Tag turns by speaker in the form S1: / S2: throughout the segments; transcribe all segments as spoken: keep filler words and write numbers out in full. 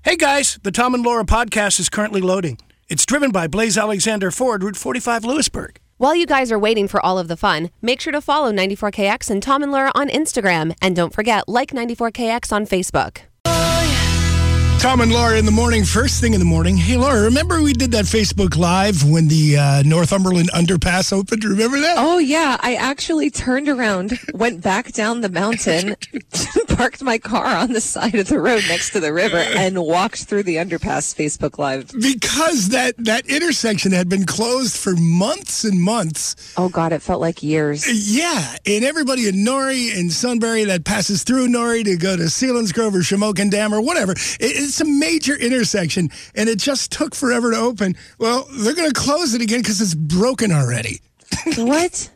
S1: Hey guys, the Tom and Laura podcast is currently loading. It's driven by Blaze Alexander Ford, Route forty-five, Lewisburg.
S2: While you guys are waiting for all of the fun, make sure to follow ninety-four K X and Tom and Laura on Instagram. And don't forget, like ninety-four K X on Facebook.
S1: Tom and Laura in the morning, first thing in the morning. Hey, Laura, remember we did that Facebook Live when the uh, Northumberland underpass opened? Remember that?
S3: Oh, yeah. I actually turned around, went back down the mountain, parked my car on the side of the road next to the river, and walked through the underpass Facebook Live.
S1: Because that, that intersection had been closed for months and months.
S3: Oh, God, it felt like years.
S1: Yeah, and everybody in Norrie and Sunbury that passes through Norrie to go to Selinsgrove or Shamokin Dam or whatever, it, it's a major intersection, and it just took forever to open. Well, they're going to close it again because it's broken already.
S3: What?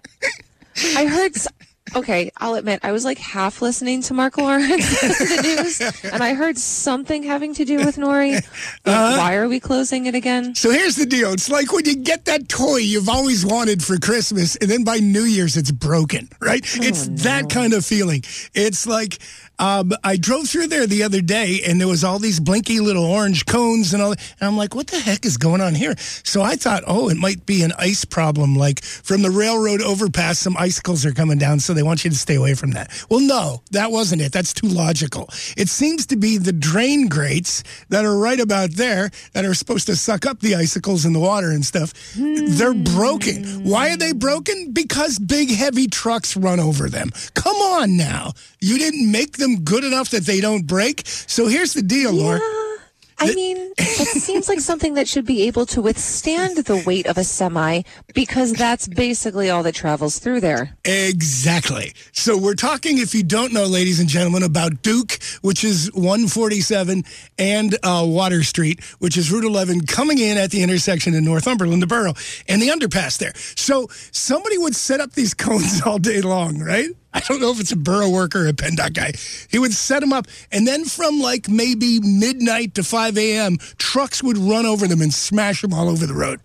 S3: I heard... Okay, I'll admit, I was like half listening to Mark Lawrence, the news, and I heard something having to do with Norrie. Like, uh, why are we closing it again?
S1: So here's the deal. It's like when you get that toy you've always wanted for Christmas, and then by New Year's it's broken, right? Oh, it's no. That kind of feeling. It's like... Um, I drove through there the other day, and there was all these blinky little orange cones and all that. And I'm like, what the heck is going on here? So I thought, oh, it might be an ice problem. Like from the railroad overpass, some icicles are coming down, so they want you to stay away from that. Well, no, that wasn't it. That's too logical. It seems to be the drain grates that are right about there that are supposed to suck up the icicles and the water and stuff. Mm. They're broken. Why are they broken? Because big, heavy trucks run over them. Come on now. You didn't make them good enough that they don't break. So here's the deal,
S3: yeah,
S1: Laura.
S3: I mean, it seems like something that should be able to withstand the weight of a semi because that's basically all that travels through there.
S1: Exactly. So we're talking, if you don't know, ladies and gentlemen, about Duke, which is one forty-seven, and uh, Water Street, which is Route eleven, coming in at the intersection in Northumberland, the borough, and the underpass there. So somebody would set up these cones all day long, right? I don't know if it's a borough worker or a PennDOT guy. He would set them up, and then from like maybe midnight to five a.m., trucks would run over them and smash them all over the road.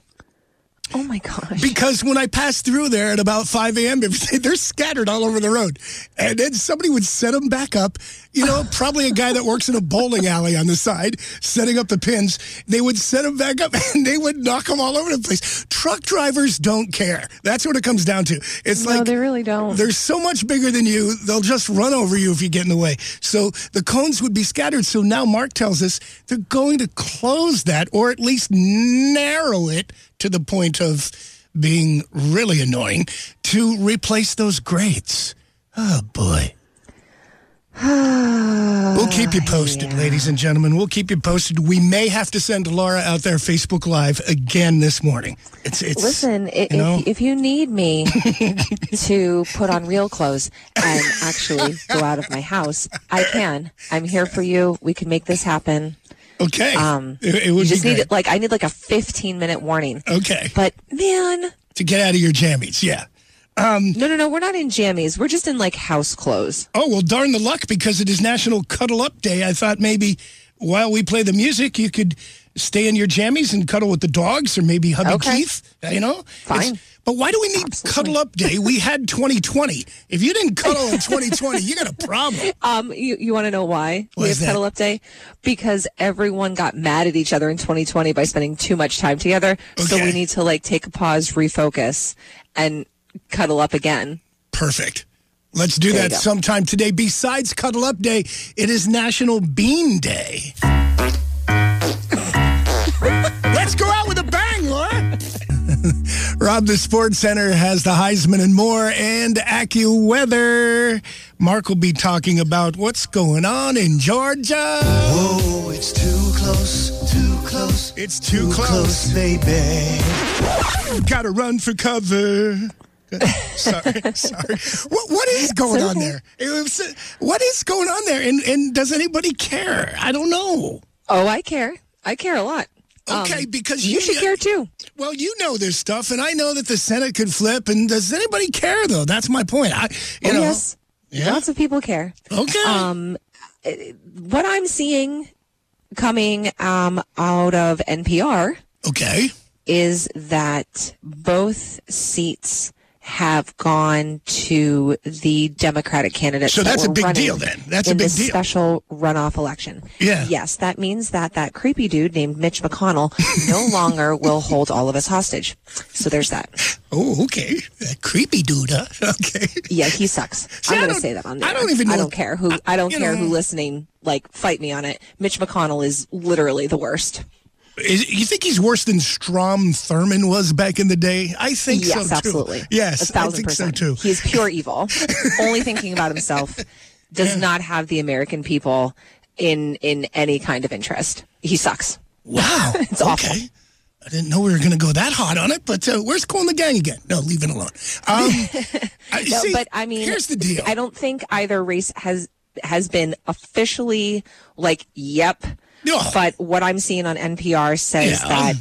S3: Oh, my gosh.
S1: Because when I passed through there at about five a.m., they're scattered all over the road. And then somebody would set them back up. You know, probably a guy that works in a bowling alley on the side, setting up the pins. They would set them back up, and they would knock them all over the place. Truck drivers don't care. That's what it comes down to. It's
S3: no,
S1: like
S3: they really don't.
S1: They're so much bigger than you, they'll just run over you if you get in the way. So the cones would be scattered. So now Mark tells us they're going to close that, or at least narrow it to the point of being really annoying, to replace those grates. Oh, boy. We'll keep you posted, yeah. Ladies and gentlemen. We'll keep you posted. We may have to send Laura out there Facebook Live again this morning. It's, it's
S3: Listen, if you, know? if you need me to put on real clothes and actually go out of my house, I can. I'm here for you. We can make this happen.
S1: Okay.
S3: Um,
S1: it, it would
S3: you just
S1: be
S3: need like I need like a fifteen minute warning.
S1: Okay.
S3: But man,
S1: to get out of your jammies, yeah. Um,
S3: no, no, no. We're not in jammies. We're just in like house clothes.
S1: Oh well, darn the luck! Because it is National Cuddle Up Day. I thought maybe while we play the music, you could stay in your jammies and cuddle with the dogs, or maybe hubby
S3: okay.
S1: Keith. You know,
S3: fine.
S1: It's, but why do we need Absolutely. Cuddle Up Day? We had twenty twenty. If you didn't cuddle in twenty twenty, you got a problem.
S3: Um, you you want to know why
S1: what
S3: we have
S1: that?
S3: Cuddle Up Day? Because everyone got mad at each other in twenty twenty by spending too much time together.
S1: Okay.
S3: So we need to like take a pause, refocus, and cuddle up again.
S1: Perfect. Let's do
S3: there
S1: that sometime today. Besides Cuddle Up Day, it is National Bean Day. Let's go out with a bang, Laura. Rob, the Sports Center has the Heisman and more, and AccuWeather. Mark will be talking about what's going on in Georgia.
S4: Whoa, it's too close, too close.
S1: It's too,
S4: too
S1: close.
S4: close, baby.
S1: Gotta run for cover. sorry, sorry. What what is going on there? It was, what is going on there? And and does anybody care? I don't know.
S3: Oh, I care. I care a lot.
S1: Okay,
S3: um,
S1: because
S3: you, you should care too.
S1: Well, you know this stuff, and I know that the Senate could flip. And does anybody care though? That's my point. I, you
S3: oh,
S1: know,
S3: yes,
S1: yeah?
S3: Lots of people care.
S1: Okay.
S3: Um, what I'm seeing coming um out of N P R.
S1: Okay.
S3: Is that both seats have gone to the Democratic candidates.
S1: So
S3: that
S1: that's a
S3: were
S1: big
S3: running
S1: deal then. That's a
S3: in
S1: big
S3: this
S1: deal.
S3: special runoff election.
S1: Yeah.
S3: Yes, that means that that creepy dude named Mitch McConnell no longer will hold all of us hostage. So there's that.
S1: Oh, okay. That creepy dude, huh? Okay.
S3: Yeah, he sucks.
S1: See,
S3: I'm
S1: I
S3: going to
S1: don't-
S3: say that on the
S1: I
S3: air.
S1: don't even know
S3: I don't
S1: if-
S3: care who. I don't
S1: you
S3: care
S1: know.
S3: who listening. Like, fight me on it. Mitch McConnell is literally the worst.
S1: Is, you think he's worse than Strom Thurmond was back in the day? I think so,
S3: Yes,
S1: too.
S3: absolutely.
S1: Yes,
S3: a thousand
S1: I think
S3: percent.
S1: so, too.
S3: He's pure evil. Only thinking about himself. Does not have the American people in in any kind of interest. He sucks.
S1: Wow.
S3: It's
S1: okay.
S3: awful.
S1: I didn't know we were going to go that hot on it, but uh, where's Cool and the Gang again? No, leave it alone. Um, I,
S3: No,
S1: see,
S3: but I mean,
S1: here's the deal.
S3: I don't think either race has has been officially like, yep.
S1: No.
S3: But what I'm seeing on N P R says
S1: Yeah.
S3: that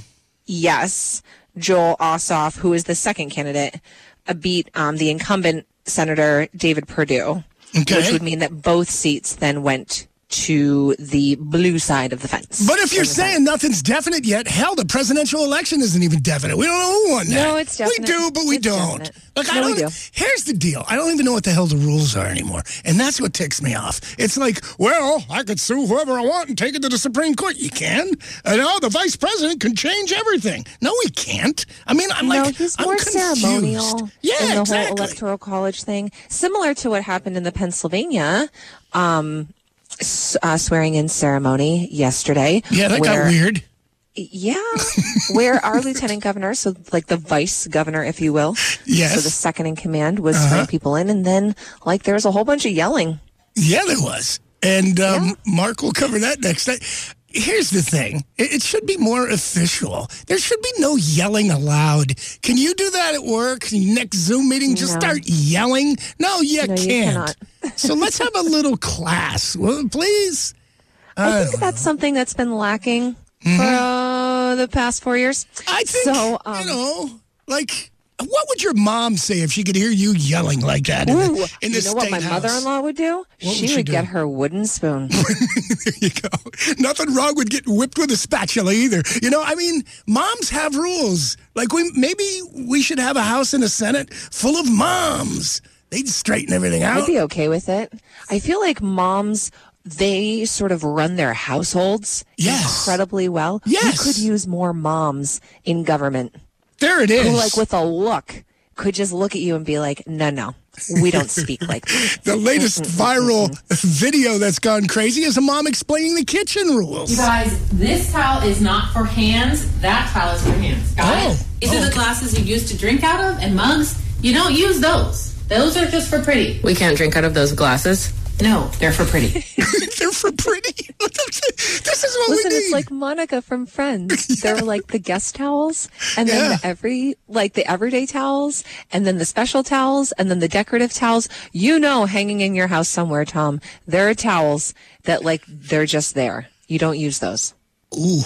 S3: yes, Joel Ossoff, who is the second candidate, uh, beat um, the incumbent Senator David Perdue,
S1: Okay.
S3: which would mean that both seats then went to the blue side of the fence.
S1: But if you're
S3: In the Senate.
S1: saying nothing's definite yet, hell, the presidential election isn't even definite. We don't know who won that.
S3: No, it's definite.
S1: We do, but we
S3: It's
S1: don't.
S3: definite.
S1: Like, I
S3: No,
S1: don't.
S3: we do.
S1: Here's the deal. I don't even know what the hell the rules are anymore, and that's what ticks me off. It's like, well, I could sue whoever I want and take it to the Supreme Court. You can. And now the vice president can change everything. No, he can't. I mean, I'm
S3: No,
S1: like,
S3: he's
S1: I'm
S3: more
S1: confused.
S3: ceremonial
S1: Yeah,
S3: in the
S1: exactly.
S3: whole electoral college thing, similar to what happened in the Pennsylvania um, s- uh, swearing in ceremony yesterday.
S1: Yeah, that
S3: where,
S1: got weird.
S3: Yeah, where our lieutenant governor, so like the vice governor, if you will,
S1: Yes. Uh-huh.
S3: so the second in command, was swearing people in, and then like there was a whole bunch of yelling.
S1: Yeah, there was. And um, Mark will cover that next time. Here's the thing. It, it should be more official. There should be no yelling allowed. Can you do that at work? Next Zoom meeting, just
S3: No.
S1: start yelling? No, you
S3: No, you
S1: can't.
S3: cannot.
S1: So let's have a little class, well, please.
S3: I think that's something that's been lacking for uh, the past four years.
S1: Mm-hmm. I think,
S3: so. Um,
S1: you know, like, what would your mom say if she could hear you yelling like that in
S3: Ooh,
S1: the, in the
S3: you know what
S1: state
S3: my
S1: house?
S3: mother-in-law would do?
S1: What
S3: she
S1: would
S3: would
S1: she do?
S3: get her wooden spoon.
S1: There you go. Nothing wrong with getting whipped with a spatula either. You know, I mean, moms have rules. Like, we maybe we should have a House and a Senate full of moms. They'd straighten everything out.
S3: I'd be okay with it. I feel like moms, they sort of run their households
S1: Yes.
S3: incredibly well.
S1: Yes.
S3: We could use more moms in government
S1: There it is.
S3: who, like, with a look, could just look at you and be like, no, no, we don't speak like this.
S1: the latest viral video that's gone crazy is a mom explaining the kitchen rules.
S5: You guys, this towel is not for hands. That towel is for hands. Guys,
S1: Oh,
S5: these are
S1: okay.
S5: the glasses you used to drink out of and mugs. You don't use those. Those are just for pretty.
S6: We can't drink out of those glasses.
S5: No, they're for pretty.
S1: They're for pretty. This is what
S3: Listen,
S1: we need.
S3: it's like Monica from Friends. There were like the guest towels, and then
S1: Yeah.
S3: the every, like the everyday towels, and then the special towels, and then the decorative towels. You know, hanging in your house somewhere, Tom, there are towels that like they're just there. You don't use those.
S1: Ooh.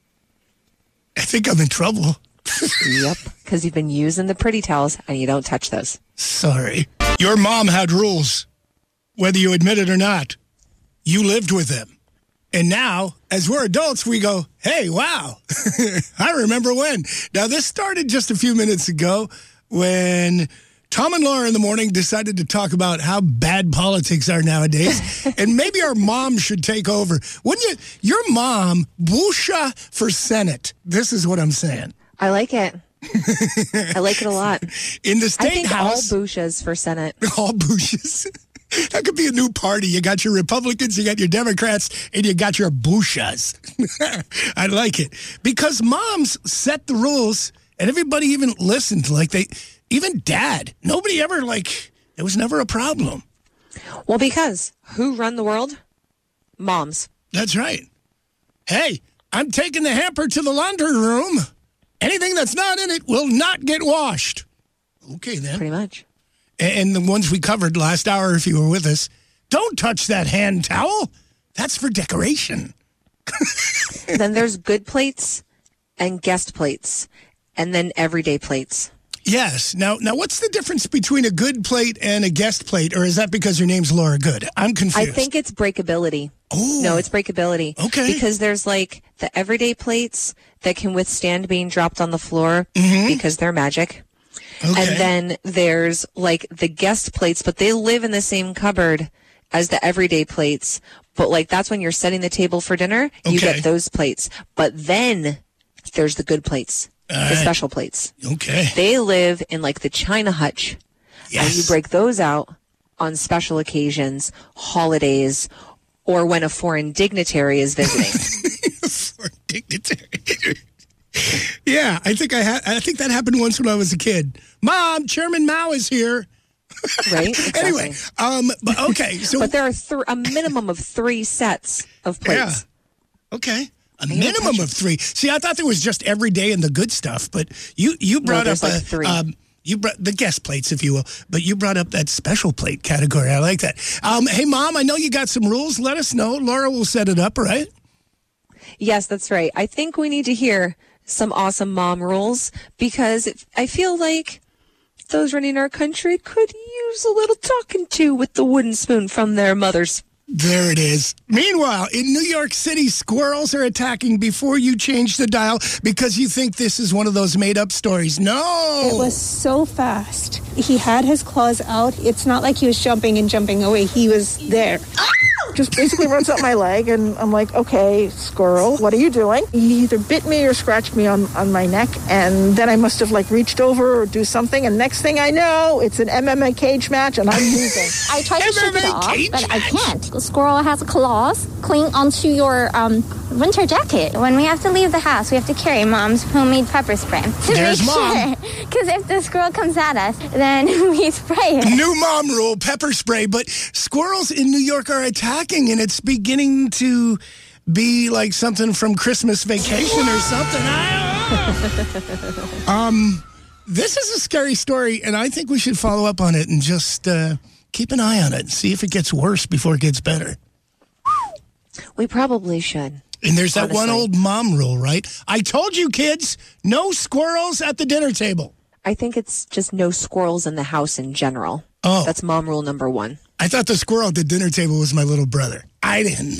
S1: I think I'm in trouble.
S3: Yep, because you've been using the pretty towels, and you don't touch those.
S1: Sorry. Your mom had rules, whether you admit it or not. You lived with them. And now, as we're adults, we go, hey, wow, I remember when. Now, this started just a few minutes ago when Tom and Laura in the morning decided to talk about how bad politics are nowadays. And maybe our mom should take over. Wouldn't you? Your mom, Busha for Senate. This is what I'm saying.
S3: I like it. I like it a lot.
S1: In the
S3: I
S1: state
S3: think
S1: house.
S3: all Bushas for Senate.
S1: All Bushes. That could be a new party. You got your Republicans, you got your Democrats, and you got your Bushas. I like it. Because moms set the rules, and everybody even listened. Like they, even dad. Nobody ever, like, there was never a problem.
S3: Well, because who run the world? Moms.
S1: That's right. Hey, I'm taking the hamper to the laundry room. Anything that's not in it will not get washed. Okay, then.
S3: Pretty much.
S1: And the ones we covered last hour, if you were with us, don't touch that hand towel. That's for decoration.
S3: Then there's good plates and guest plates, and then everyday plates.
S1: Yes. Now, now, what's the difference between a good plate and a guest plate, or is that because your name's Laura Good? I'm confused.
S3: I think it's breakability.
S1: Oh.
S3: No, it's breakability.
S1: Okay.
S3: Because there's like the everyday plates that can withstand being dropped on the floor
S1: Mm-hmm.
S3: because they're magic.
S1: Okay.
S3: And then there's like the guest plates, but they live in the same cupboard as the everyday plates. But like that's when you're setting the table for dinner, you
S1: Okay.
S3: get those plates. But then there's the good plates,
S1: All
S3: the
S1: right.
S3: special plates.
S1: Okay.
S3: They live in like the China hutch.
S1: Yes.
S3: And you break those out on special occasions, holidays, or when a foreign dignitary is visiting.
S1: For dignitary. Yeah, I think I had. I think that happened once when I was a kid. Mom, Chairman Mao is here.
S3: Right? Exactly.
S1: Anyway, um, but okay, so
S3: But there are th- a minimum of three sets of plates.
S1: yeah, okay, a minimum of three. See, I thought there was just every day and the good stuff, but you you brought up
S3: there's like
S1: a,
S3: three.
S1: um, you brought the guest plates, if you will, but you brought up that special plate category. I like that. Um, hey, Mom, I know you got some rules. Let us know. Laura will set it up, right?
S3: Yes, that's right. I think we need to hear some awesome mom rules because it, I feel like those running our country could use a little talking to with the wooden spoon from their mothers.
S1: There it is. Meanwhile, in New York City, squirrels are attacking before you change the dial because you think this is one of those made-up stories. No!
S7: It was so fast. He had his claws out. It's not like he was jumping and jumping away. He was there.
S8: Just basically runs up my leg, and I'm like, okay, squirrel, what are you doing? He either bit me or scratched me on, on my neck, and then I must have like reached over or do something, and next thing I know, it's an M M A cage match, and I'm losing.
S9: I tried to shake it
S1: M M A
S9: off,
S1: cage
S9: but I
S1: match.
S9: can't. The squirrel has claws cling onto your um, winter jacket. When we have to leave the house, we have to carry Mom's homemade pepper spray to
S1: There's
S9: make
S1: Mom.
S9: sure. Because if the squirrel comes at us, then we spray it.
S1: New mom rule, pepper spray. But squirrels in New York are attacking, and it's beginning to be like something from Christmas Vacation or something. I don't know. um, this is a scary story, and I think we should follow up on it and just uh, keep an eye on it and see if it gets worse before it gets better.
S3: We probably should.
S1: And there's that one
S3: Honestly.
S1: old mom rule, right? I told you, kids, no squirrels at the dinner table.
S3: I think it's just no squirrels in the house in general.
S1: Oh.
S3: That's mom rule number one.
S1: I thought the squirrel at the dinner table was my little brother. I didn't know.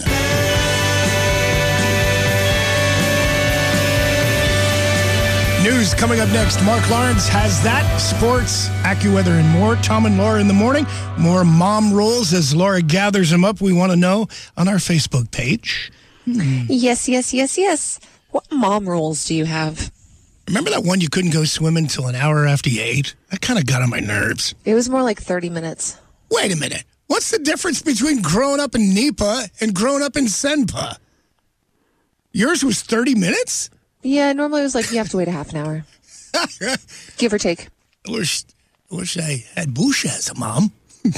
S1: News coming up next. Mark Lawrence has that, sports, AccuWeather, and more. Tom and Laura in the morning. More mom rules as Laura gathers them up. We want to know on our Facebook page.
S3: Yes, yes, yes, yes. What mom rules do you have?
S1: Remember that one you couldn't go swimming until an hour after you ate? That kind of got on my nerves.
S3: It was more like thirty minutes.
S1: Wait a minute. What's the difference between growing up in Nipa and growing up in Senpa? Yours was thirty minutes?
S3: Yeah, normally it was like you have to wait a half an hour. Give or take.
S1: I wish, I wish I had Busha as a mom.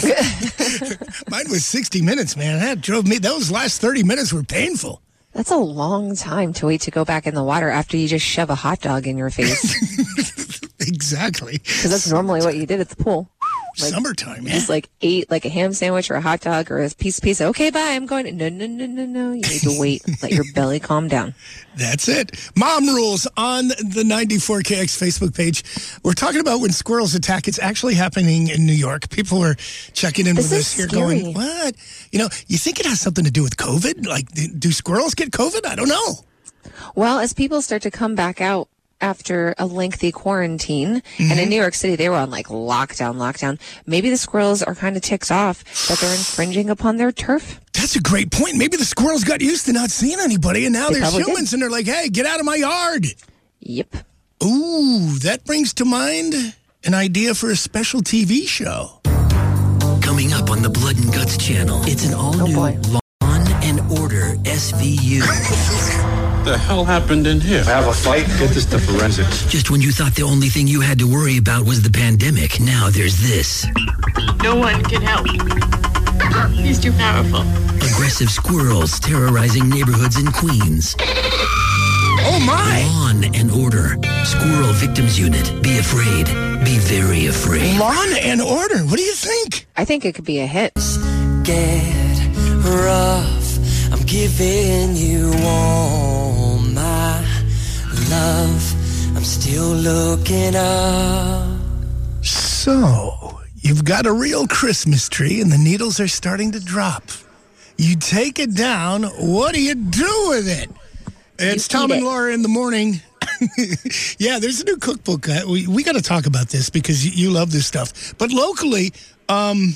S1: Mine was sixty minutes, man. That drove me. Those last thirty minutes were painful.
S3: That's a long time to wait to go back in the water after you just shove a hot dog in your face.
S1: Exactly.
S3: Because that's normally what you did at the pool. Like,
S1: Summertime, man.
S3: Just like ate like a ham sandwich or a hot dog or a piece of pizza. Okay, bye. I'm going. No, no, no, no, no. You need to wait. Let your belly calm down.
S1: That's it. Mom rules on the ninety-four K X Facebook page. We're talking about when squirrels attack. It's actually happening in New York. People are checking in
S3: This
S1: with
S3: is
S1: us here
S3: scary.
S1: going, what? You know, you think it has something to do with COVID? Like, do- do squirrels get COVID? I don't know.
S3: Well, as people start to come back out after a lengthy quarantine,
S1: Mm-hmm.
S3: and in New York City, they were on like lockdown, lockdown. Maybe the squirrels are kind of ticked off that they're infringing upon their turf.
S1: That's a great point. Maybe the squirrels got used to not seeing anybody, and now
S3: They
S1: they're
S3: probably did.
S1: humans, and they're like, hey, get out of my yard.
S3: Yep.
S1: Ooh, that brings to mind an idea for a special T V show.
S10: Coming up on the Blood and Guts channel, it's an all-new
S3: boy.
S10: Law and Order S V U.
S11: The hell happened in here?
S12: Have a fight, get this to forensics.
S10: Just when you thought the only thing you had to worry about was the pandemic, now there's this.
S5: No one can help. He's too powerful.
S10: Aggressive squirrels terrorizing neighborhoods in Queens.
S1: Oh, my.
S10: Law and Order. Squirrel Victims Unit. Be afraid. Be very afraid.
S1: Law and Order. What do you think?
S3: I think it could be a hit.
S13: Get rough. I'm giving you all my love. I'm still looking up.
S1: So, you've got a real Christmas tree and the needles are starting to drop. You take it down. What do you do with it? It's
S3: You
S1: Tom
S3: eat
S1: and
S3: it.
S1: Laura in the morning. Yeah, there's a new cookbook. Uh, we we got to talk about this because you, you love this stuff. But locally, um,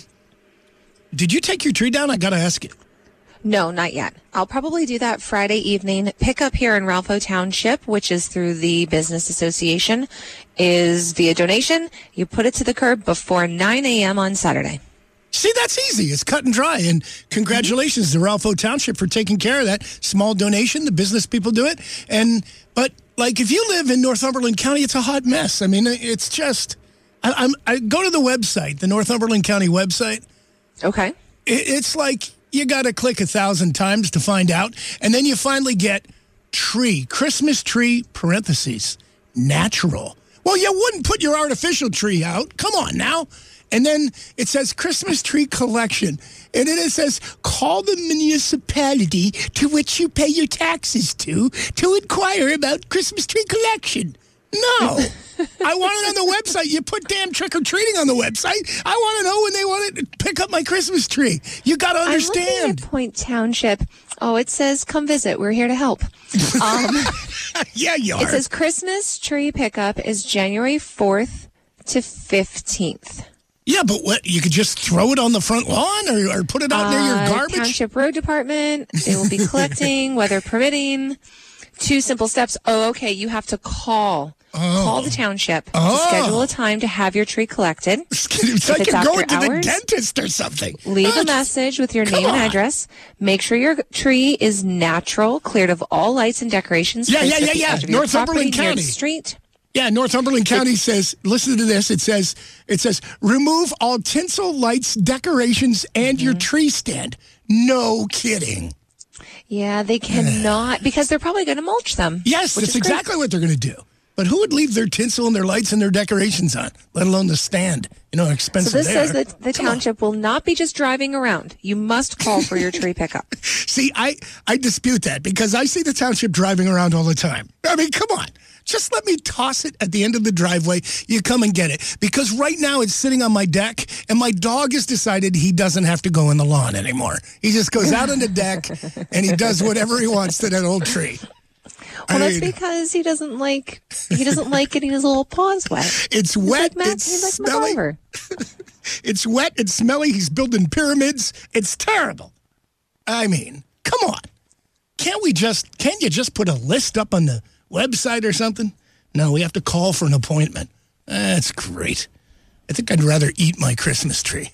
S1: did you take your tree down? I got to ask you.
S3: No, not yet. I'll probably do that Friday evening. Pickup here in Ralpho Township, which is through the Business Association, is via donation. You put it to the curb before nine a.m. on Saturday.
S1: See, that's easy. It's cut and dry. And congratulations mm-hmm. to Ralpho Township for taking care of that small donation. The business people do it. And but like if you live in Northumberland County, it's a hot mess. I mean, it's just I, I'm I go to the website, the Northumberland County website.
S3: Okay.
S1: It, it's like you got to click a thousand times to find out, and then you finally get tree, Christmas tree, parentheses, natural. Well, you wouldn't put your artificial tree out. Come on now. And then it says Christmas tree collection. And then it says, call the municipality to which you pay your taxes to to inquire about Christmas tree collection. No. I want it on the website. You put damn trick-or-treating on the website. I want to know when they want to pick up my Christmas tree. You got to understand.
S3: I'm looking at Point Township. Oh, it says, come visit. We're here to help. Um,
S1: yeah, you are.
S3: It says Christmas tree pickup is January fourth to fifteenth.
S1: Yeah, but what? You could just throw it on the front lawn or, or put it out uh, near your garbage?
S3: Township Road Department. They will be collecting, weather permitting. Two simple steps. Oh, okay. You have to call. Oh. Call the township oh. to schedule a time to have your tree collected.
S1: It's like you're going to hours, the dentist or something.
S3: Leave a message with your name
S1: on.
S3: and address. Make sure your tree is natural, cleared of all lights and decorations.
S1: Yeah, yeah, yeah, yeah. Northumberland County.
S3: Street.
S1: Yeah, Northumberland County it's, says, listen to this, it says, it says, remove all tinsel, lights, decorations, and mm-hmm. your tree stand. No kidding.
S3: Yeah, they cannot, because they're probably going to mulch them.
S1: Yes, that's exactly what they're going to do. But who would leave their tinsel and their lights and their decorations on, let alone the stand? You know, expensive there.
S3: So this there. says that the come township on. will not be just driving around. You must call for your tree pickup.
S1: See, I, I dispute that because I see the township driving around all the time. I mean, come on. Just let me toss it at the end of the driveway. You come and get it. Because right now it's sitting on my deck, and my dog has decided he doesn't have to go in the lawn anymore. He just goes out on the deck, and he does whatever he wants to that old tree.
S3: Well, I that's mean, because he doesn't like he doesn't like getting his little paws wet.
S1: It's
S3: He's
S1: wet.
S3: Like Matt,
S1: it's
S3: he's like
S1: smelly. It's wet. It's smelly. He's building pyramids. It's terrible. I mean, come on. Can't we just? Can't you just put a list up on the website or something? No, we have to call for an appointment. That's great. I think I'd rather eat my Christmas tree.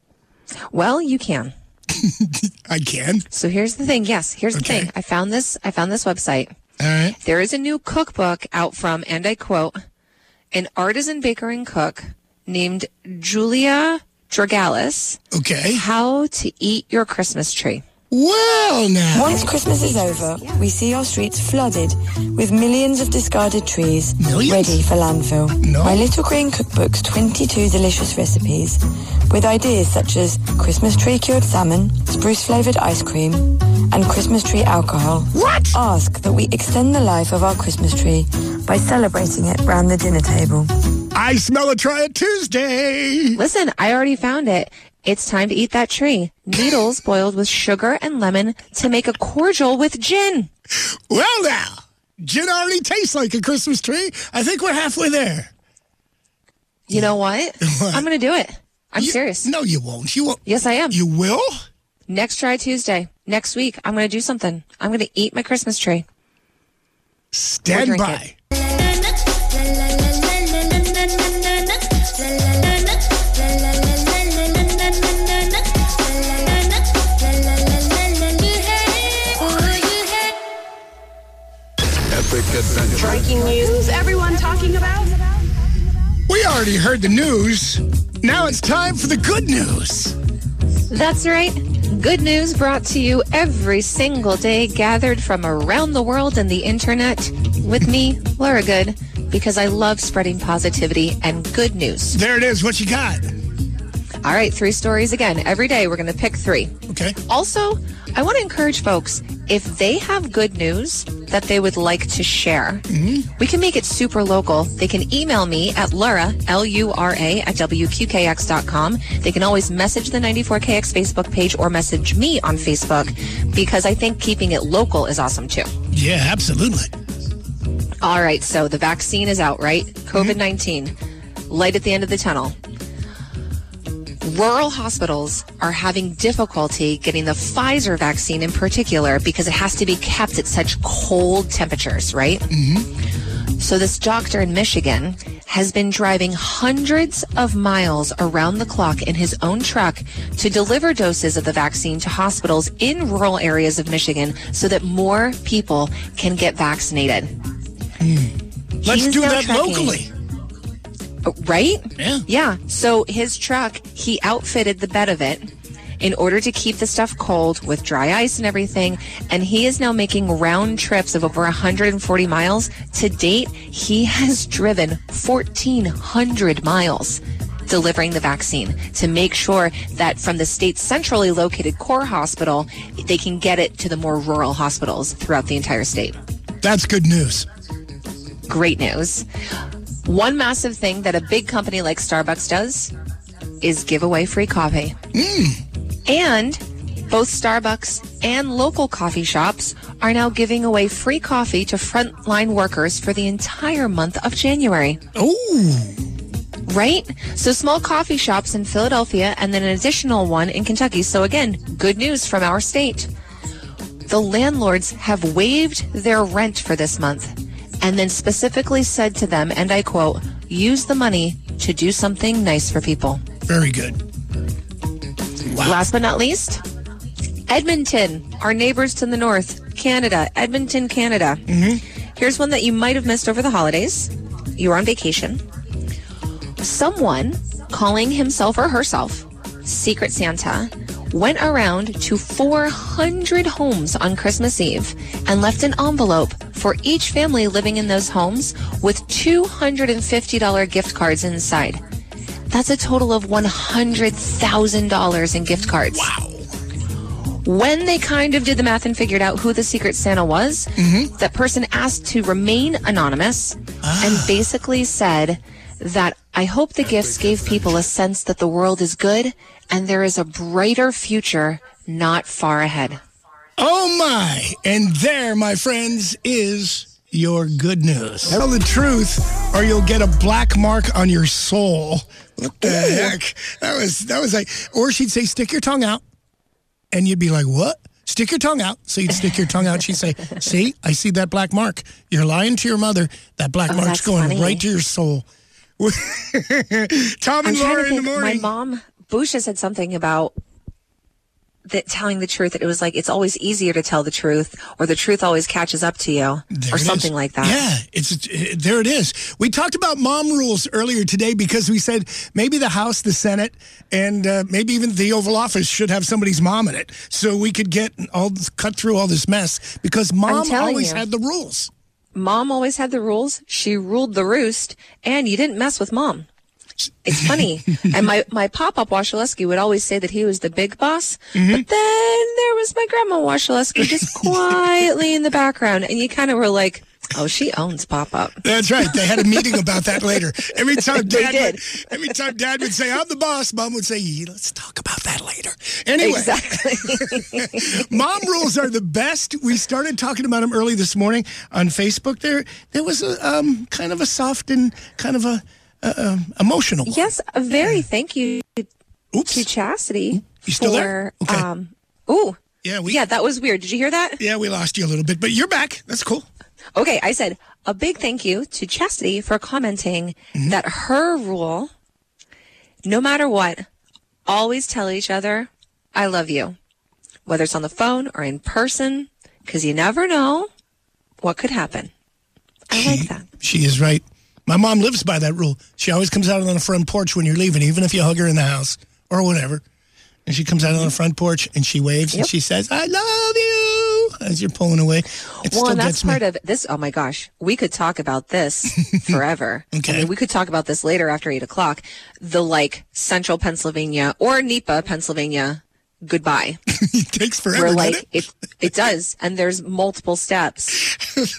S3: Well, you can.
S1: I can.
S3: So here's the thing. Yes, here's okay. the thing. I found this. I found this website.
S1: All right.
S3: There is a new cookbook out from, and I quote, an artisan baker and cook named Julia Dragalis.
S1: Okay.
S3: How to eat your Christmas tree.
S1: Well, now.
S14: Once Christmas is over, we see our streets flooded with millions of discarded trees
S1: millions?
S14: ready for landfill.
S1: No.
S14: My Little Green Cookbook's twenty-two delicious recipes with ideas such as Christmas tree cured salmon, spruce flavoured ice cream, and Christmas tree alcohol.
S1: What?
S14: Ask that we extend the life of our Christmas tree by celebrating it round the dinner table.
S1: I smell a Try It Tuesday.
S3: Listen, I already found it. It's time to eat that tree. Needles boiled with sugar and lemon to make a cordial with gin.
S1: Well, now, gin already tastes like a Christmas tree. I think we're halfway there.
S3: You know what?
S1: What?
S3: I'm going to do it. I'm
S1: you,
S3: serious.
S1: No, you won't. You won't.
S3: Yes, I am.
S1: You will?
S3: Next Try Tuesday. Next week, I'm going to do something. I'm going to eat my Christmas tree.
S1: Stand by.
S15: Breaking news everyone talking about?
S1: We already heard the news. Now it's time for the good news.
S3: That's right. Good news brought to you every single day, gathered from around the world and the internet with me, Laura Good, because I love spreading positivity and good news.
S1: There it is. What you got?
S3: All right, three stories again. Every day we're going to pick three.
S1: Okay.
S3: Also, I want to encourage folks, if they have good news that they would like to share,
S1: mm-hmm.
S3: we can make it super local. They can email me at Laura, L U R A, at W Q K X dot com. They can always message the ninety-four K X Facebook page or message me on Facebook, because I think keeping it local is awesome too.
S1: Yeah, absolutely.
S3: All right, so the vaccine is out, right? COVID nineteen, mm-hmm. light at the end of the tunnel. Rural hospitals are having difficulty getting the Pfizer vaccine in particular because it has to be kept at such cold temperatures, right?
S1: Mm-hmm.
S3: So this doctor in Michigan has been driving hundreds of miles around the clock in his own truck to deliver doses of the vaccine to hospitals in rural areas of Michigan so that more people can get vaccinated.
S1: Mm. Let's do that
S3: trucking.
S1: locally.
S3: Right?
S1: Yeah.
S3: Yeah. So his truck, he outfitted the bed of it in order to keep the stuff cold with dry ice and everything. And he is now making round trips of over one hundred forty miles. To date, he has driven fourteen hundred miles delivering the vaccine to make sure that from the state's centrally located core hospital, they can get it to the more rural hospitals throughout the entire state.
S1: That's good news.
S3: Great news. One massive thing that a big company like Starbucks does is give away free coffee.
S1: Mm.
S3: And both Starbucks and local coffee shops are now giving away free coffee to frontline workers for the entire month of January.
S1: Oh.
S3: Right? So small coffee shops in Philadelphia and then an additional one in Kentucky. So again, good news from our state. The landlords have waived their rent for this month and then specifically said to them, and I quote, use the money to do something nice for people.
S1: Very good.
S3: Wow. Last but not least, Edmonton, our neighbors to the north, Canada, Edmonton, Canada.
S1: Mm-hmm.
S3: Here's one that you might have missed over the holidays. You were on vacation. Someone calling himself or herself Secret Santa went around to four hundred homes on Christmas Eve and left an envelope for each family living in those homes with two hundred fifty dollars gift cards inside. That's a total of one hundred thousand dollars in gift cards.
S1: Wow.
S3: When they kind of did the math and figured out who the Secret Santa was,
S1: mm-hmm.
S3: that person asked to remain anonymous
S1: ah.
S3: and basically said that I hope the gifts gave people a sense that the world is good and there is a brighter future not far ahead.
S1: Oh my! And there, my friends, is your good news. Tell the truth or you'll get a black mark on your soul. What the Ooh. heck? That was, that was like, or she'd say, stick your tongue out. And you'd be like, what? Stick your tongue out. So you'd stick your tongue out. She'd say, see, I see that black mark. You're lying to your mother. That black
S3: oh,
S1: mark's going
S3: funny.
S1: right to your soul. Tom and Laura in the morning.
S3: My mom, Busha, said something about that telling the truth. That it was like, it's always easier to tell the truth or the truth always catches up to you
S1: there
S3: or something
S1: is.
S3: like that.
S1: Yeah, it's it, there it is. We talked about mom rules earlier today because we said maybe the House, the Senate, and uh, maybe even the Oval Office should have somebody's mom in it so we could get all cut through all this mess because mom always
S3: you.
S1: had the rules.
S3: Mom always had the rules. She ruled the roost, and you didn't mess with mom. It's funny. And my, my pop-up Washaleski would always say that he was the big boss,
S1: mm-hmm.
S3: but then there was my grandma Washaleski just quietly in the background, and you kind of were like, oh, she owns Pop-Up.
S1: That's right. They had a meeting about that later. Every time
S3: They
S1: Dad
S3: did.
S1: would, every time Dad would say, I'm the boss, Mom would say, yeah, let's talk about that later. Anyway.
S3: Exactly.
S1: Mom rules are the best. We started talking about them early this morning on Facebook. There there was a um, kind of a soft and kind of a uh, uh, emotional one.
S3: Yes, a very thank you
S1: Oops.
S3: to Chastity.
S1: You still
S3: for,
S1: there? Okay.
S3: Um, ooh.
S1: Yeah, we,
S3: yeah, that was weird. Did you hear that?
S1: Yeah, we lost you a little bit, but you're back. That's cool.
S3: Okay, I said a big thank you to Chastity for commenting mm-hmm. that her rule, no matter what, always tell each other, I love you, whether it's on the phone or in person, because you never know what could happen. I
S1: she,
S3: like that.
S1: She is right. My mom lives by that rule. She always comes out on the front porch when you're leaving, even if you hug her in the house or whatever. And she comes out on the front porch and she waves yep. and she says, I love you, as you're pulling away. It
S3: well,
S1: still
S3: and that's
S1: gets me.
S3: part of this. Oh, my gosh. We could talk about this forever.
S1: Okay.
S3: I mean, we could talk about this later after eight o'clock. The, like, central Pennsylvania or N E P A, Pennsylvania goodbye.
S1: It takes forever,
S3: Where, like,
S1: it?
S3: it, it does. And there's multiple steps.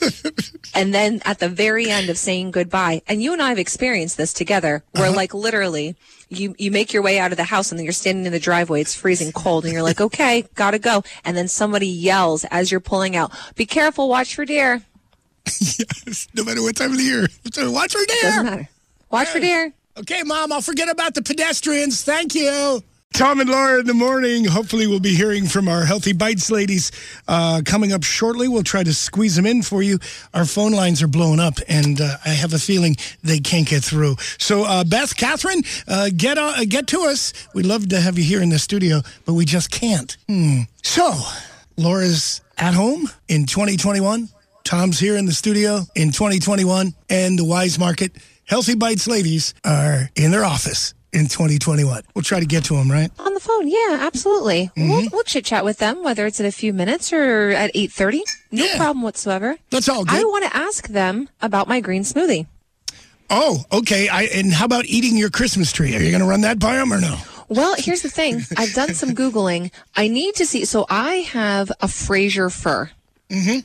S3: And then at the very end of saying goodbye, and you and I have experienced this together, where, uh-huh. like, literally, you, you make your way out of the house and then you're standing in the driveway, it's freezing cold, and you're like, okay, gotta go. And then somebody yells as you're pulling out, be careful, watch for deer.
S1: Yes, no matter what time of the year. So watch for deer.
S3: Doesn't matter. Watch for deer.
S1: Okay, Mom, I'll forget about the pedestrians. Thank you. Tom and Laura in the morning. Hopefully we'll be hearing from our Healthy Bites ladies uh, coming up shortly. We'll try to squeeze them in for you. Our phone lines are blowing up, and uh, I have a feeling they can't get through. So, uh, Beth, Catherine, uh, get uh, get to us. We'd love to have you here in the studio, but we just can't. Hmm. So, Laura's at home in twenty twenty-one. Tom's here in the studio in twenty twenty-one. And the Wise Market Healthy Bites ladies are in their office in twenty twenty-one. We'll try to get to them, right?
S3: On the phone, yeah, absolutely. Mm-hmm. We'll, we'll chit-chat with them, whether it's in a few minutes or at eight thirty. No yeah. problem whatsoever.
S1: That's all good.
S3: I want to ask them about my green smoothie.
S1: Oh, okay. I, and how about eating your Christmas tree? Are you going to run that by them or no?
S3: Well, here's the thing. I've done some Googling. I need to see. So I have a Fraser fir.
S1: Mm-hmm.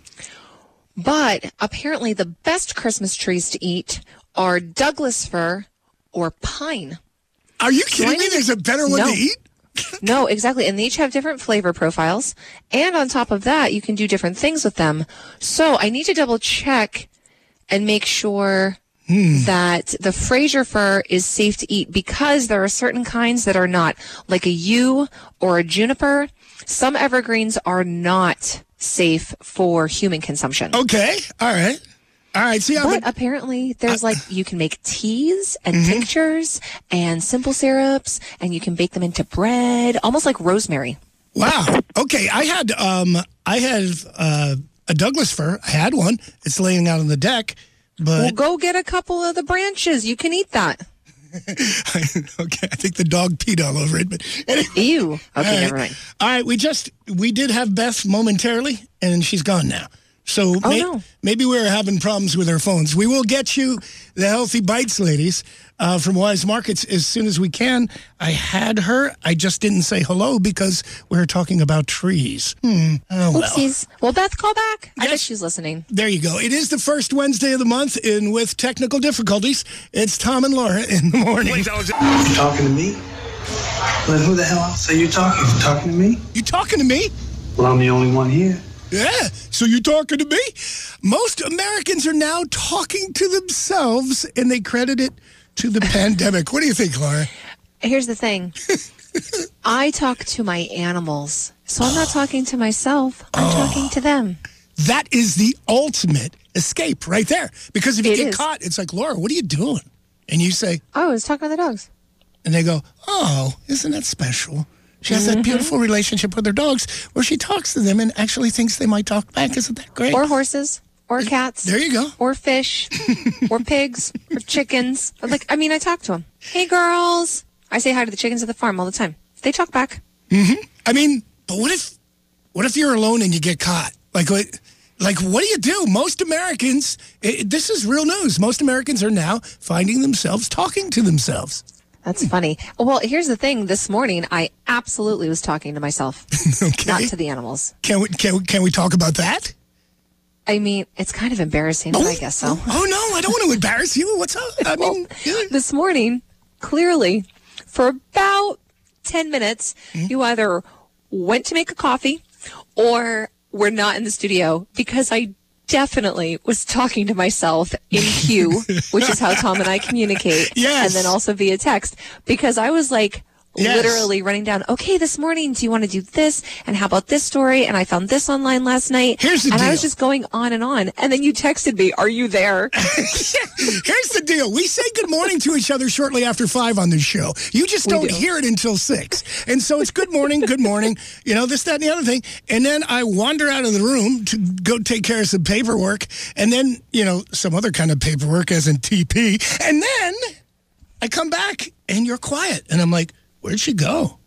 S3: But apparently the best Christmas trees to eat are Douglas fir or pine.
S1: Are you kidding so me? There's a better one
S3: no.
S1: to eat?
S3: No, exactly. And they each have different flavor profiles. And on top of that, you can do different things with them. So I need to double check and make sure hmm. that the Fraser fir is safe to eat, because there are certain kinds that are not, like a yew or a juniper. Some evergreens are not safe for human consumption.
S1: Okay. All right. All right. See,
S3: but a, apparently there's uh, like, you can make teas and mm-hmm. tinctures and simple syrups, and you can bake them into bread, almost like rosemary.
S1: Wow. Okay. I had, um, I had, uh, a Douglas fir. I had one. It's laying out on the deck, but.
S3: Well, go get a couple of the branches. You can eat that.
S1: Okay. I think the dog peed all over it, but. Anyway.
S3: Ew. Okay.
S1: Right.
S3: Never mind.
S1: All right. We just, we did have Beth momentarily, and she's gone now. So
S3: oh,
S1: may,
S3: no.
S1: maybe we're having problems with our phones. We will get you the Healthy Bites ladies uh, from Wise Markets as soon as we can. I had her. I just didn't say hello because we were talking about trees. Hmm. Oh, well.
S3: Oopsies. Well, Beth, call back.
S1: Yes.
S3: I bet she's listening.
S1: There you go. It is the first Wednesday of the month, and with technical difficulties, it's Tom and Laura in the morning.
S16: You talking to me? Then who the hell else are you talking to? Talking to me?
S1: You talking to me?
S16: Well, I'm the only one here.
S1: Yeah, so you're talking to me? Most Americans are now talking to themselves, and they credit it to the pandemic. What do you think, Laura?
S3: Here's the thing. I talk to my animals, so I'm not talking to myself. I'm oh, talking to them.
S1: That is the ultimate escape right there. Because if you
S3: it
S1: get
S3: is.
S1: caught, it's like, Laura, what are you doing? And you say,
S3: oh, I was talking to the dogs.
S1: And they go, oh, isn't that special? She has that beautiful relationship with her dogs where she talks to them and actually thinks they might talk back. Isn't that great?
S3: Or horses, or cats.
S1: There you go.
S3: Or fish, or pigs, or chickens. Like, I mean, I talk to them. Hey, girls. I say hi to the chickens at the farm all the time. They talk back.
S1: Mm-hmm. I mean, but what if, what if you're alone and you get caught? Like, what, like, what do you do? Most Americans, it, this is real news. Most Americans are now finding themselves talking to themselves.
S3: That's funny. Well, here's the thing. This morning, I absolutely was talking to myself,
S1: okay.
S3: not to the animals.
S1: Can we, can we, can we talk about that?
S3: I mean, it's kind of embarrassing,
S1: oh,
S3: but I guess so.
S1: Oh, oh, no, I don't want to embarrass you. What's up? I
S3: well,
S1: mean, yeah.
S3: This morning, clearly, for about ten minutes, mm-hmm. you either went to make a coffee or were not in the studio, because I definitely was talking to myself in Q, which is how Tom and I communicate.
S1: Yes.
S3: And then also via text, because I was like
S1: yes.
S3: literally running down, okay, this morning, do you want to do this? And how about this story? And I found this online last night.
S1: Here's the
S3: and
S1: deal.
S3: I was just going on and on. And then you texted me, are you there?
S1: Here's the deal. We say good morning to each other shortly after five on this show. You just
S3: We
S1: don't
S3: do.
S1: hear it until six. And so it's good morning, good morning, you know, this, that, and the other thing. And then I wander out of the room to go take care of some paperwork. And then, you know, some other kind of paperwork, as in T P. And then I come back and you're quiet. And I'm like, where'd she go?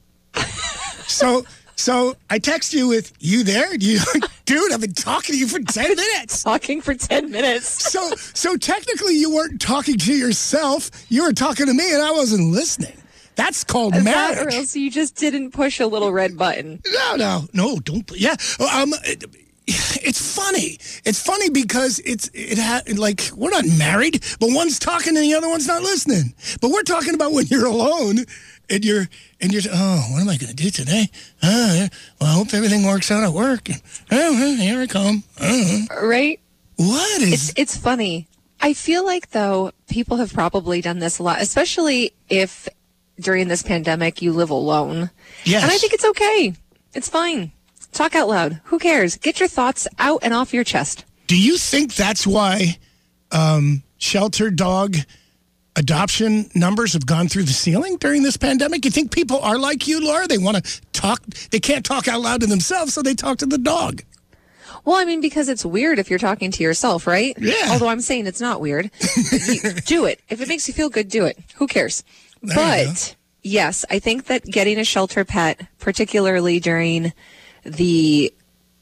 S1: so... So I text you with, you there? You, dude, I've been talking to you for ten minutes.
S3: Talking for ten minutes.
S1: So so technically you weren't talking to yourself. You were talking to me and I wasn't listening. That's called
S3: That,
S1: marriage.
S3: or else you just didn't push a little red button.
S1: No, no, no, don't. Yeah. Um, it, it's funny. It's funny because it's, it ha- like, we're not married, but one's talking and the other one's not listening. But we're talking about when you're alone. And you're, and you're, oh, what am I going to do today? Uh, well, I hope everything works out at work. And, oh, here I come. Uh-huh.
S3: Right?
S1: What is...
S3: It's, it's funny. I feel like, though, people have probably done this a lot, especially if during this pandemic you live alone.
S1: Yes.
S3: And I think it's okay. It's fine. Talk out loud. Who cares? Get your thoughts out and off your chest.
S1: Do you think that's why um, shelter dog adoption numbers have gone through the ceiling during this pandemic? You think people are like you, Laura? They want to talk. They can't talk out loud to themselves, so they talk to the dog.
S3: Well, I mean, because it's weird if you're talking to yourself, right?
S1: Yeah.
S3: Although I'm saying it's not weird. You, do it. If it makes you feel good, do it. Who cares?
S1: There
S3: But, yes, I think that getting a shelter pet, particularly during the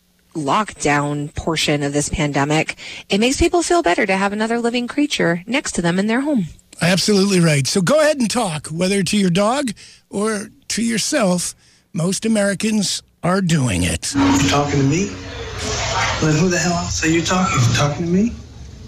S3: lockdown portion of this pandemic, it makes people feel better to have another living creature next to them in their home.
S1: Absolutely right. So go ahead and talk, whether to your dog or to yourself. Most Americans are doing it.
S16: You talking to me? Then who the hell else are you talking to? Talking to me?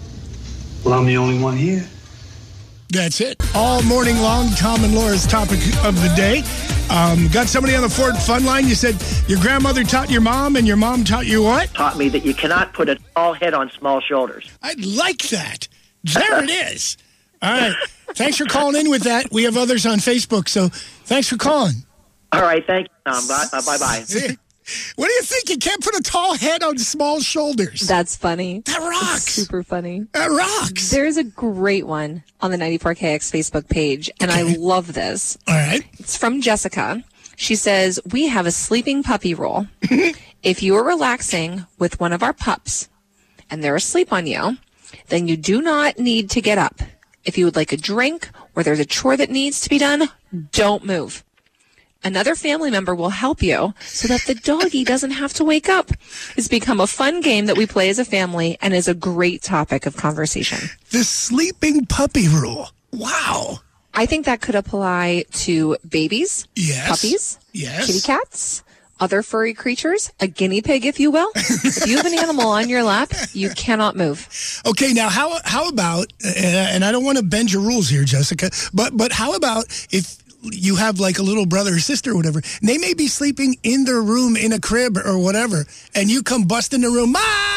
S16: Well, I'm the only one here.
S1: That's it. All morning long, Tom and Laura's topic of the day. Um, got somebody on the Ford Fun Line. You said your grandmother taught your mom and your mom taught you what?
S17: Taught me that you cannot put a tall head on small shoulders.
S1: I like that. There it is. All right. Thanks for calling in with that. We have others on Facebook, so thanks for calling.
S17: All right. Thank you, Tom. Bye- uh, bye-bye.
S1: What do you think? You can't put a tall head on small shoulders.
S3: That's funny.
S1: That rocks.
S3: It's super funny.
S1: That rocks.
S3: There's a great one on the ninety-four K X Facebook page, and okay. I love this.
S1: All right.
S3: It's from Jessica. She says, we have a sleeping puppy rule. If you are relaxing with one of our pups and they're asleep on you, then you do not need to get up. If you would like a drink or there's a chore that needs to be done, don't move. Another family member will help you so that the doggy doesn't have to wake up. It's become a fun game that we play as a family and is a great topic of conversation.
S1: The sleeping puppy rule. Wow.
S3: I think that could apply to babies,
S1: yes.
S3: puppies,
S1: yes.
S3: kitty cats, other furry creatures, a guinea pig, if you will. If you have an animal on your lap, you cannot move.
S1: Okay, now how how about, and I don't want to bend your rules here, Jessica, but but how about if you have like a little brother or sister or whatever, and they may be sleeping in their room in a crib or whatever, and you come bust in the room, Ma,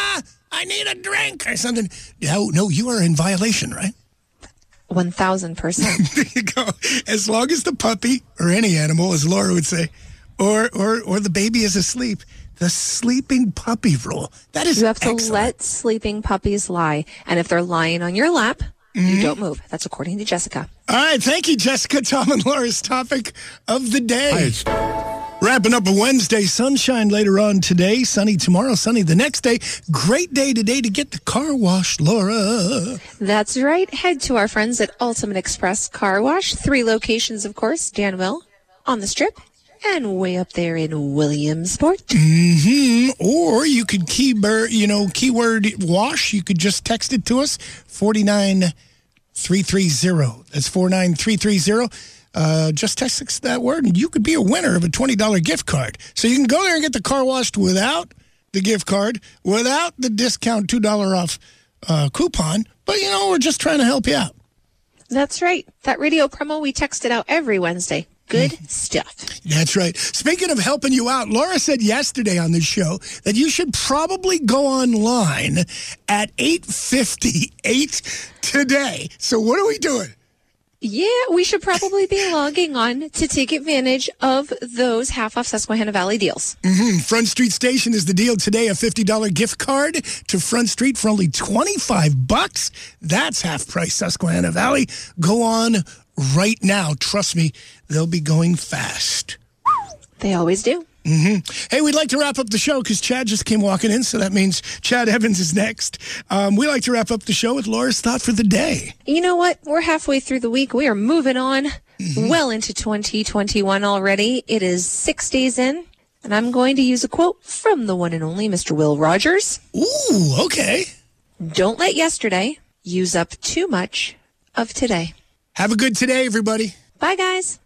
S1: I need a drink or something. No, no, you are in violation, right?
S3: one thousand percent.
S1: There you go. As long as the puppy or any animal, as Laura would say, or or or the baby is asleep, the sleeping puppy rule. That is
S3: You have to
S1: excellent.
S3: let sleeping puppies lie. And if they're lying on your lap, mm-hmm. you don't move. That's according to Jessica.
S1: All right. Thank you, Jessica. Tom and Laura's topic of the day. Wrapping up a Wednesday. Sunshine later on today. Sunny tomorrow. Sunny the next day. Great day today to get the car washed, Laura.
S3: That's right. Head to our friends at Ultimate Express Car Wash. Three locations, of course. Danville, on the Strip, and way up there in Williamsport.
S1: Mm-hmm. Or you could keyword, you know, keyword wash. You could just text it to us, four nine three three zero. That's four nine three three zero. Uh, just text us that word, and you could be a winner of a twenty dollars gift card. So you can go there and get the car washed without the gift card, without the discount two dollars off uh, coupon. But, you know, we're just trying to help you out.
S3: That's right. That radio promo, we text it out every Wednesday. Good stuff.
S1: That's right. Speaking of helping you out, Laura said yesterday on the show that you should probably go online at eight fifty-eight today. So what are we doing?
S3: Yeah, we should probably be logging on to take advantage of those half-off Susquehanna Valley deals.
S1: Mm-hmm. Front Street Station is the deal today. A fifty dollars gift card to Front Street for only twenty-five bucks. That's half price Susquehanna Valley. Go on right now. Trust me, they'll be going fast.
S3: They always do.
S1: Mm-hmm. Hey, we'd like to wrap up the show because Chad just came walking in, so that means Chad Evans is next. Um, we like to wrap up the show with Laura's thought for the day.
S3: You know what? We're halfway through the week. We are moving on mm-hmm. well into twenty twenty-one already. It is six days in, and I'm going to use a quote from the one and only Mister Will Rogers.
S1: Ooh, okay.
S3: Don't let yesterday use up too much of today.
S1: Have a good today, everybody.
S3: Bye, guys.